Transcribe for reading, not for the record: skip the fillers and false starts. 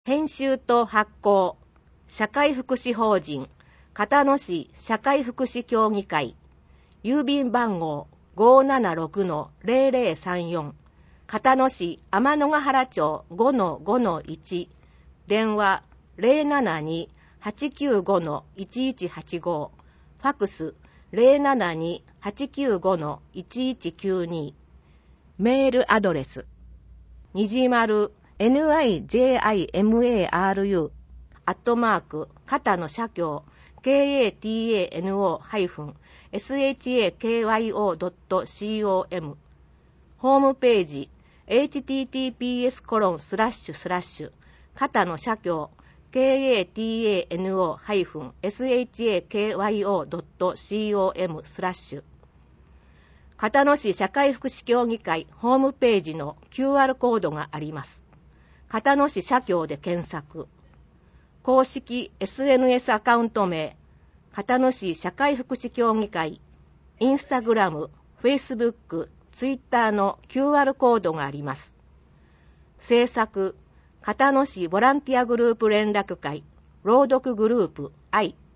編集と発行、社会福祉法人、片野市社会福祉協議会、郵便番号 576-0034、片野市天のヶ原町 5-5-1、電話 072-895-1185、ファクス 072-895-1192、メールアドレス、にじまるNIJIMARU片野社協 KATANO-SHAKYO.com ホームページ https:// 片野社協 KATANO-SHAKYO.com/ 片野市社会福祉協議会ホームページの QR コードがあります。片野市社協で検索。公式 SNS アカウント名、片野市社会福祉協議会、インスタグラム、フェイスブック、ツイッターの QR コードがあります。制作、片野市ボランティアグループ連絡会、朗読グループ I。